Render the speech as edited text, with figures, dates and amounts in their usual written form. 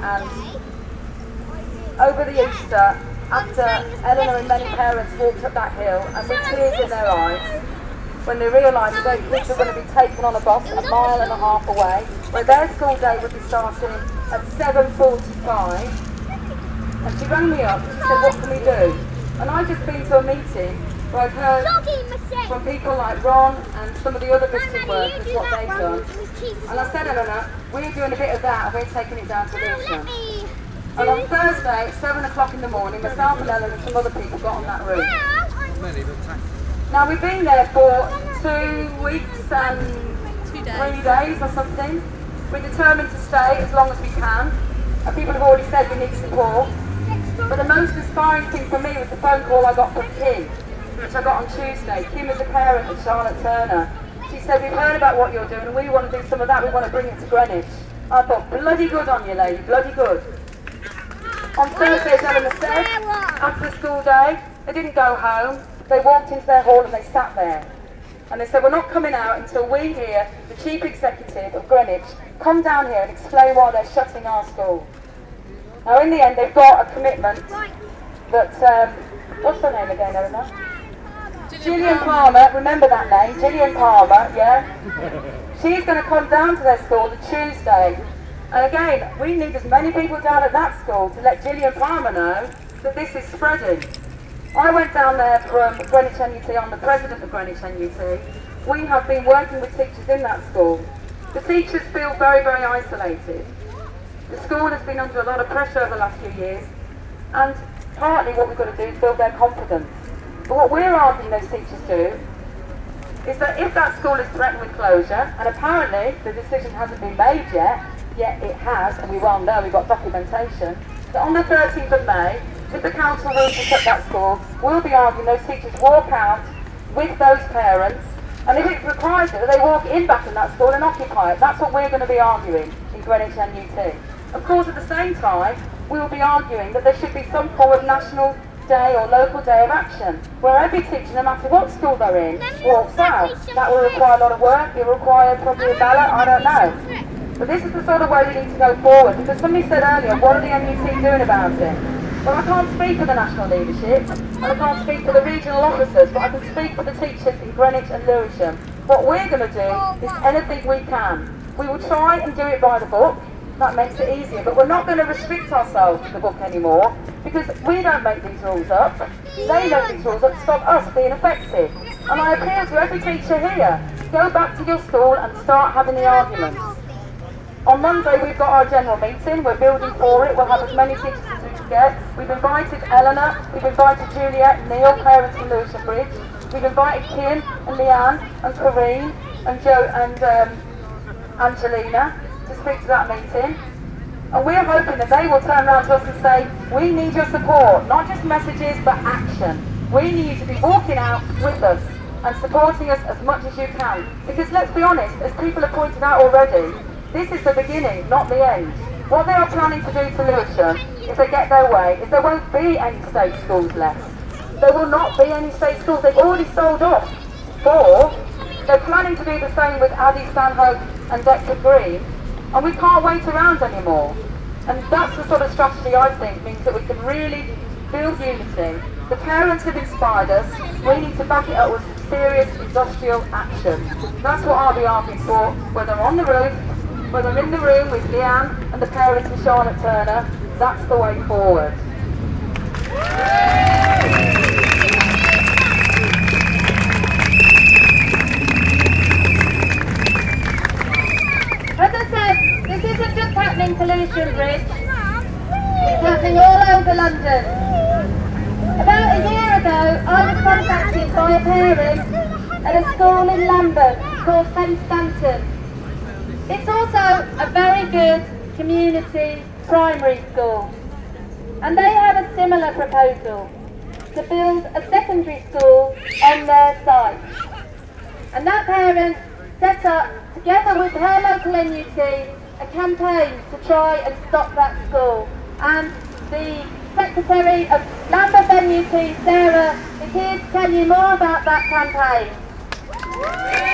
and over the Easter, after Eleanor and many parents walked up that hill, and with tears in their eyes, when they realised that their kids were going to be taken on a bus a mile and a half away, where their school day would be starting at 7:45, and she rang me up and she said, what can we do? And I'd just been to a meeting where I'd heard from people like Ron and some of the other visiting workers what they've done. And I said, Eleanor, we're doing a bit of that and we're taking it down to Lewisham. And on Thursday at 7 o'clock in the morning, myself and Eleanor and some other people got on that route. Now we've been there for 2 weeks and 3 days or something. We're determined to stay as long as we can. And people have already said we need support. But the most inspiring thing for me was the phone call I got from Kim, which I got on Tuesday. Kim is a parent of Charlotte Turner. She said, we've heard about what you're doing and we want to do some of that, we want to bring it to Greenwich. I thought, bloody good on you lady, bloody good. On Thursday, as Eleanor said, after the school day, they didn't go home, they walked into their hall and they sat there. And they said, we're not coming out until we hear the Chief Executive of Greenwich come down here and explain why they're shutting our school. Now in the end, they've got a commitment that, what's her name again, Eleanor? Gillian Palmer, remember that name, Gillian Palmer, yeah? She's going to come down to their school on Tuesday. And again, we need as many people down at that school to let Gillian Palmer know that this is spreading. I went down there from Greenwich NUT, I'm the president of Greenwich NUT. We have been working with teachers in that school. The teachers feel very, very isolated. The school has been under a lot of pressure over the last few years, and partly what we've got to do is build their confidence. But what we're arguing those teachers do is that if that school is threatened with closure, and apparently the decision hasn't been made yet it has, and we well know, we've got documentation, that on the 13th of May, if the council will to shut that school, we'll be arguing those teachers walk out with those parents, and if it requires it, that they walk in back in that school and occupy it. That's what we're going to be arguing in Greenwich NUT. Of course, at the same time, we will be arguing that there should be some form of national day or local day of action, where every teacher, no matter what school they're in, walks out. That will require a lot of work, it will require probably a ballot, I don't know. But this is the sort of way we need to go forward, because somebody said earlier, what are the NUT doing about it? Well, I can't speak for the national leadership, and I can't speak for the regional officers, but I can speak for the teachers in Greenwich and Lewisham. What we're going to do is anything we can. We will try and do it by the book. That makes it easier, but we're not going to restrict ourselves to the book anymore, because we don't make these rules up. They make these rules up to stop us being effective. And I appeal to every teacher here, go back to your school and start having the arguments. On Monday we've got our general meeting, we're building for it, we'll have as many teachers as we can get. We've invited Eleanor, we've invited Juliet, Neil, parents from Lewisham Bridge. We've invited Kim and Leanne and Corrine and Joe and Angelina to speak to that meeting. And we're hoping that they will turn around to us and say, we need your support, not just messages but action. We need you to be walking out with us and supporting us as much as you can. Because let's be honest, as people have pointed out already, this is the beginning, not the end. What they are planning to do to Lewisham, if they get their way, is there won't be any state schools left. There will not be any state schools. They've already sold off 4. They're planning to do the same with Addie Stanhope and Dexter Green, and we can't wait around anymore. And that's the sort of strategy I think means that we can really build unity. The parents have inspired us. We need to back it up with some serious industrial action. That's what I'll be arguing for, whether I'm on the roof, whether I'm in the room with Leanne and the parents of Charlotte Turner. That's the way forward. As I said, this isn't just happening to Lewisham Bridge, it's happening all over London. About a year ago, I was contacted by a parent at a school in Lambeth called St Stanton. It's also a very good community primary school, and they had a similar proposal to build a secondary school on their site. And that parent set up, together with her local NUT, a campaign to try and stop that school. And the Secretary of Lambeth NUT, Sarah, is here to tell you more about that campaign.